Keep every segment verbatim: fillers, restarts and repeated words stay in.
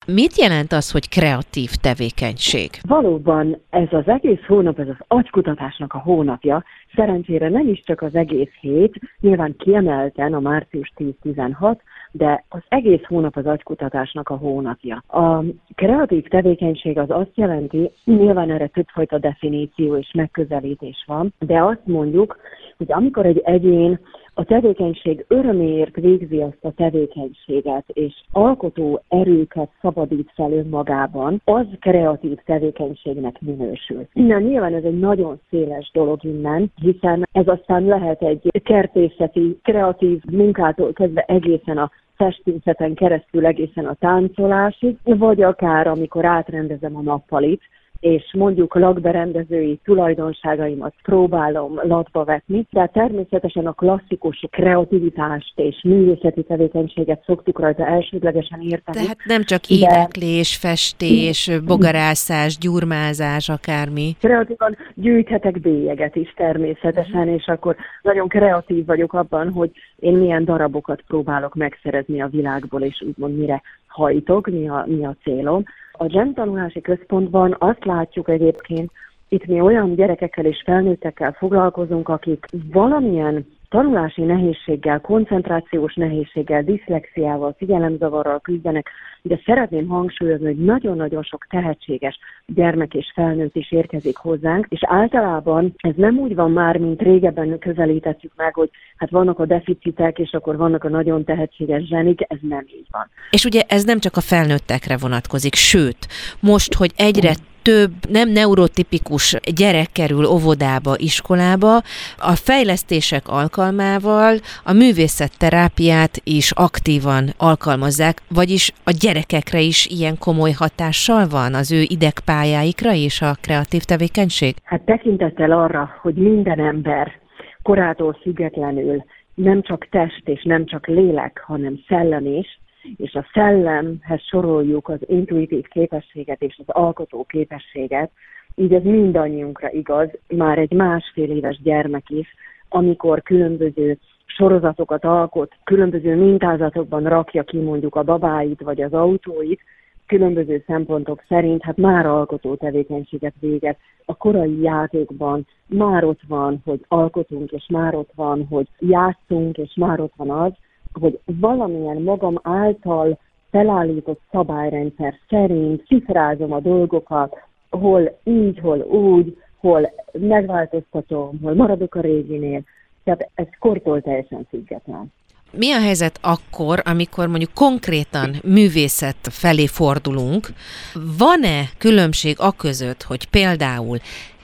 Mit jelent az, hogy kreatív tevékenység? Valóban ez az egész hónap, ez az agykutatásnak a hónapja, szerencsére nem is csak az egész hét, nyilván kiemelten a március tíz-tizenhat, de az egész hónap az agykutatásnak a hónapja. A kreatív tevékenység az azt jelenti, nyilván erre többfajta definíció és megközelítés van, de azt mondjuk, hogy amikor egy egyén a tevékenység öröméért végzi azt a tevékenységet, és alkotó erőket szabadít fel önmagában, az kreatív tevékenységnek minősül. Innen nyilván ez egy nagyon széles dolog innen, hiszen ez aztán lehet egy kertészeti, kreatív munkától kezdve egészen a festészeten keresztül egészen a táncolásig, vagy akár amikor átrendezem a nappalit, és mondjuk lakberendezői tulajdonságaimat próbálom latba vetni, de természetesen a klasszikus kreativitást és művészeti tevékenységet szoktuk rajta elsődlegesen érteni. Tehát nem csak éneklés, de... festés, bogarászás, gyurmázás, akármi. Kreatívan gyűjthetek bélyeget is természetesen, uh-huh. és akkor nagyon kreatív vagyok abban, hogy én milyen darabokat próbálok megszerezni a világból, és úgymond mire hajtok, mi a, mi a célom. A dzsem tanulási központban azt látjuk egyébként, itt mi olyan gyerekekkel és felnőttekkel foglalkozunk, akik valamilyen tanulási nehézséggel, koncentrációs nehézséggel, diszlexiával, figyelemzavarral küzdenek, de szeretném hangsúlyozni, hogy nagyon-nagyon sok tehetséges gyermek és felnőtt is érkezik hozzánk, és általában ez nem úgy van már, mint régebben közelítettük meg, hogy hát vannak a deficitek, és akkor vannak a nagyon tehetséges zsenik, ez nem így van. És ugye ez nem csak a felnőttekre vonatkozik, sőt, most, hogy egyre több nem neurotipikus gyerek kerül óvodába, iskolába, a fejlesztések alkalmával a művészetterápiát is aktívan alkalmazzák, vagyis a gyerekekre is ilyen komoly hatással van, az ő idegpályáikra is a kreatív tevékenység? Hát tekintettel arra, hogy minden ember korától függetlenül nem csak test és nem csak lélek, hanem szellem is, és a szellemhez soroljuk az intuitív képességet és az alkotó képességet, így ez mindannyiunkra igaz, már egy másfél éves gyermek is, amikor különböző sorozatokat alkot, különböző mintázatokban rakja ki mondjuk a babáit vagy az autóit, különböző szempontok szerint, hát már alkotó tevékenységet végez. A korai játékban már ott van, hogy alkotunk, és már ott van, hogy játszunk, és már ott van az, hogy valamilyen magam által felállított szabályrendszer szerint cifrázom a dolgokat, hol így, hol úgy, hol megváltoztatom, hol maradok a réginél. Tehát ez kortól teljesen független. Mi a helyzet akkor, amikor mondjuk konkrétan művészet felé fordulunk? Van-e különbség aközött, hogy például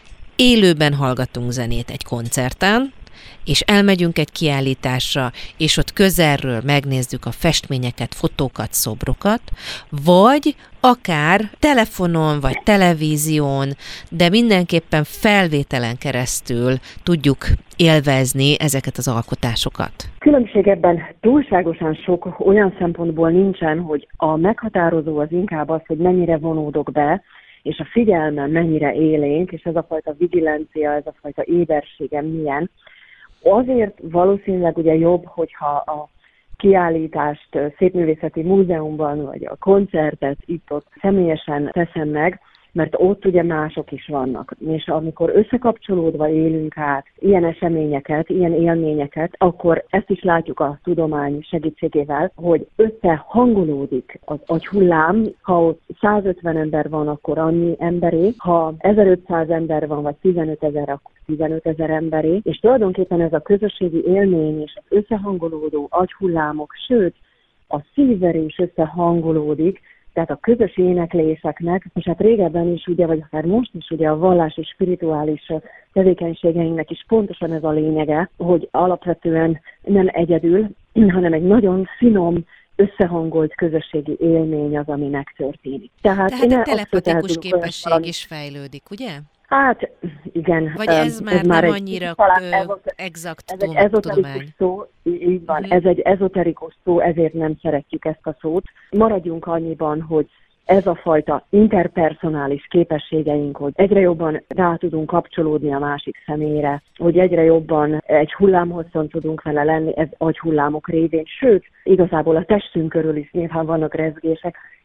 élőben hallgatunk zenét egy koncerten, és elmegyünk egy kiállításra, és ott közelről megnézzük a festményeket, fotókat, szobrokat, vagy akár telefonon, vagy televízión, de mindenképpen felvételen keresztül tudjuk élvezni ezeket az alkotásokat. Különbség ebben túlságosan sok olyan szempontból nincsen, hogy a meghatározó az inkább az, hogy mennyire vonódok be, és a figyelmem mennyire élénk, és ez a fajta vigilancia, ez a fajta éberségem milyen. Azért valószínűleg ugye jobb, hogyha a kiállítást Szépművészeti Múzeumban, vagy a koncertet itt-ott személyesen teszem meg, mert ott ugye mások is vannak. És amikor összekapcsolódva élünk át ilyen eseményeket, ilyen élményeket, akkor ezt is látjuk a tudomány segítségével, hogy összehangolódik az agyhullám. Ha ott százötven ember van, akkor annyi emberé, ha ezerötszáz ember van, vagy tizenötezer, akkor tizenötezer emberé, és tulajdonképpen ez a közösségi élmény és az összehangolódó agyhullámok, sőt, a szívverés is összehangolódik, tehát a közös énekléseknek, és hát régebben is ugye, vagy akár most is ugye a vallás és spirituális tevékenységeinknek is pontosan ez a lényege, hogy alapvetően nem egyedül, hanem egy nagyon finom, összehangolt közösségi élmény az, ami megtörténik. Tehát, Tehát a telepatikus képesség valami... is fejlődik, ugye? Hát igen. Vagy ez már ez nem már annyira exakt Ez egy ezoterikus szó, így van, uh-huh. ez egy ezoterikus szó, ezért nem szeretjük ezt a szót. Maradjunk annyiban, hogy ez a fajta interpersonális képességeink, hogy egyre jobban rá tudunk kapcsolódni a másik személyre, hogy egyre jobban egy hullámhosszon tudunk vele lenni, ez agyhullámok révén, sőt, igazából a testünk körül is nyilván vannak rezgések,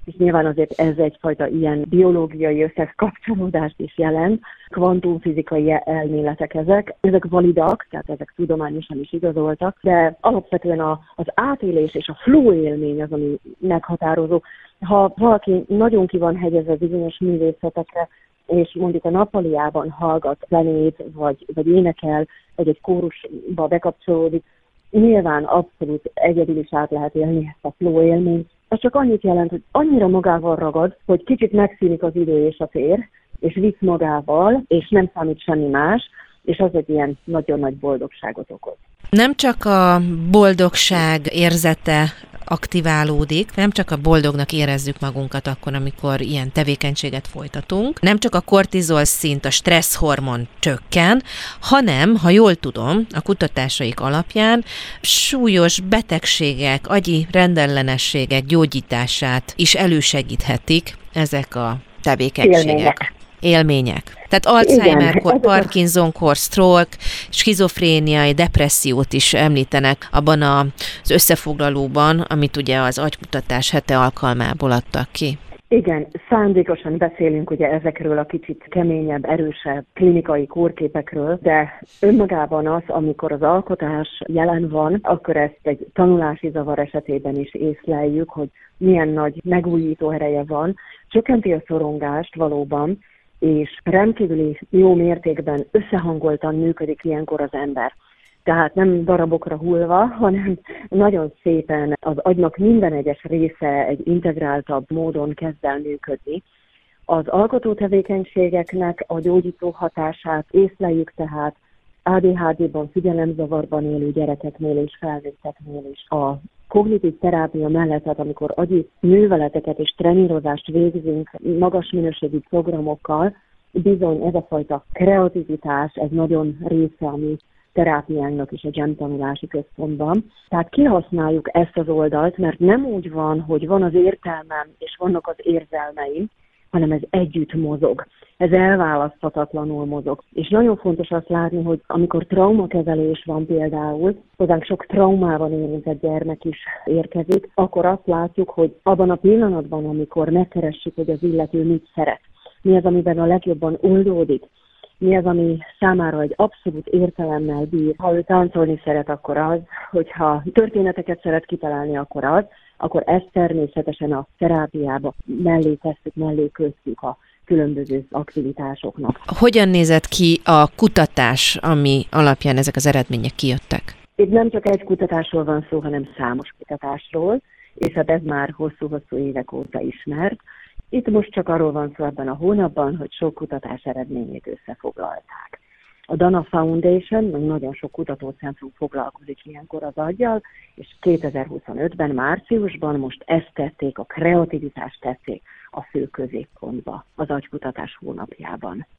és nyilván azért ez egyfajta ilyen biológiai összekapcsolódást is jelent. Kvantumfizikai elméletek ezek, ezek validak, tehát ezek tudományosan is igazoltak, de alapvetően a, az átélés és a flow élmény az, ami meghatározó. Ha valaki nagyon ki van hegyezve bizonyos művészetekre, és mondjuk a nappaliában hallgat zenét, vagy, vagy énekel, vagy egy kórusba bekapcsolódik, nyilván abszolút egyedül is át lehet élni ezt a flow élményt. Ez csak annyit jelent, hogy annyira magával ragad, hogy kicsit megszűnik az idő és a tér, és visz magával, és nem számít semmi más, és az egy ilyen nagyon nagy boldogságot okoz. Nem csak a boldogság érzete aktiválódik, nem csak a boldognak érezzük magunkat akkor, amikor ilyen tevékenységet folytatunk, nem csak a kortizol szint, a stresszhormon csökken, hanem, ha jól tudom, a kutatásaik alapján súlyos betegségek, agyi rendellenességek gyógyítását is elősegíthetik ezek a tevékenységek. Élmények. Élmények. Tehát Alzheimer-kor, Igen, Parkinson-kor, stroke, skizofréniai, depressziót is említenek abban az összefoglalóban, amit ugye az agykutatás hete alkalmából adtak ki. Igen, szándékosan beszélünk ugye ezekről a kicsit keményebb, erősebb klinikai kórképekről, de önmagában az, amikor az alkotás jelen van, akkor ezt egy tanulási zavar esetében is észleljük, hogy milyen nagy megújító ereje van, csökkenti a szorongást valóban, és rendkívüli jó mértékben összehangoltan működik ilyenkor az ember. Tehát nem darabokra hullva, hanem nagyon szépen az agynak minden egyes része egy integráltabb módon kezd el működni. Az alkotó tevékenységeknek a gyógyító hatását észleljük tehát á dé há dé-ban, figyelemzavarban élő gyerekeknél és felnőtteknél is. A kognitív terápia mellett, tehát amikor agyi műveleteket és trenírozást végzünk magas minőségű programokkal, bizony ez a fajta kreativitás, ez nagyon része a mi terápiánknak is a gem tanulási központban. Tehát kihasználjuk ezt az oldalt, mert nem úgy van, hogy van az értelmem és vannak az érzelmeim, hanem ez együtt mozog. Ez elválaszthatatlanul mozog. És nagyon fontos azt látni, hogy amikor traumakezelés van például, hozzánk sok traumában érintett gyermek is érkezik, akkor azt látjuk, hogy abban a pillanatban, amikor megkeressük, hogy az illető mit szeret, mi az, amiben a legjobban oldódik, mi az, ami számára egy abszolút értelemmel bír. Ha ő táncolni szeret, akkor az, hogyha történeteket szeret kitalálni, akkor az, akkor ezt természetesen a terápiába mellé tesszük, mellé köztük a különböző aktivitásoknak. Hogyan nézett ki a kutatás, ami alapján ezek az eredmények kijöttek? Itt nem csak egy kutatásról van szó, hanem számos kutatásról, és hát ez már hosszú-hosszú évek óta ismert. Itt most csak arról van szó ebben a hónapban, hogy sok kutatás eredményét összefoglalták. A Dana Foundation, meg nagyon sok kutatócentrum foglalkozik ilyenkor az aggyal, és kétezer-huszonötben, márciusban most ezt tették, a kreativitást tették a fő középpontba az agykutatás hónapjában.